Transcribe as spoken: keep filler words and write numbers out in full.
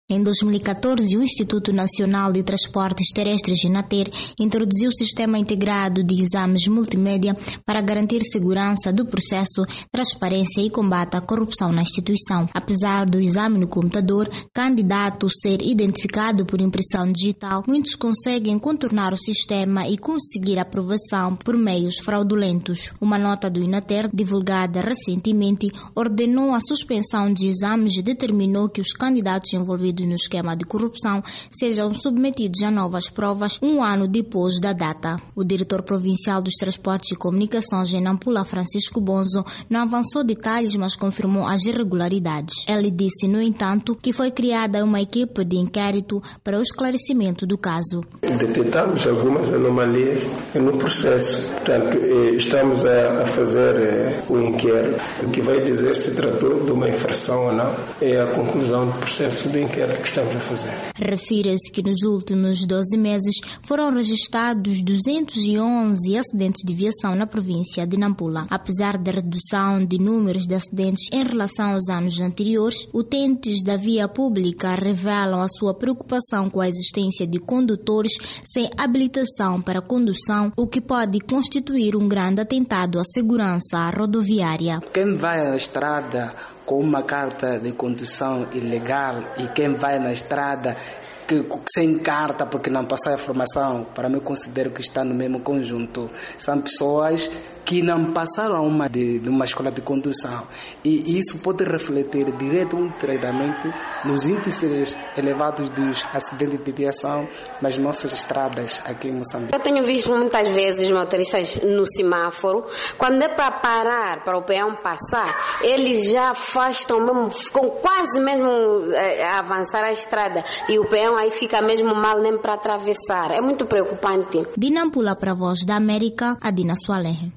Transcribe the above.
Em dois mil e catorze, o Instituto Nacional de Transportes Terrestres, INATER, introduziu o Sistema Integrado de Exames Multimédia para garantir segurança do processo, transparência e combate à corrupção na instituição. Apesar do exame no computador, candidato ser identificado por impressão digital, muitos conseguem contornar o sistema e conseguir aprovação por meios fraudulentos. Uma nota do INATER, divulgada recentemente, ordenou a suspensão de exames e determinou que os candidatos envolvidos no esquema de corrupção sejam submetidos a novas provas um ano depois da data. O diretor provincial dos Transportes e Comunicações em Nampula, Francisco Bonzo, não avançou detalhes, mas confirmou as irregularidades. Ele disse, no entanto, que foi criada uma equipe de inquérito para o esclarecimento do caso. Detectamos algumas anomalias no processo. Portanto, estamos a fazer o inquérito. O que vai dizer se tratou de uma infração ou não é a conclusão do processo de inquérito que estamos a fazer. Refira-se que nos últimos doze meses foram registrados duzentos e onze acidentes de viação na província de Nampula. Apesar da redução de números de acidentes em relação aos anos anteriores, utentes da via pública revelam a sua preocupação com a existência de condutores sem habilitação para condução, o que pode constituir um grande atentado à segurança rodoviária. Quem vai na estrada com uma carta de condução ilegal e quem vai na estrada que, sem carta porque não passou a formação, para mim considero que está no mesmo conjunto. São pessoas que não passaram uma de, de uma escola de condução e isso pode refletir direto ou indiretamente nos índices elevados dos acidentes de viação nas nossas estradas aqui em Moçambique. Eu tenho visto muitas vezes motoristas no semáforo, quando é para parar, para o peão passar, eles já afastam mesmo, ficam quase mesmo a avançar a estrada e o peão aí fica mesmo mal nem para atravessar. É muito preocupante. De Nampula para a Voz da América, Adina Soalenre.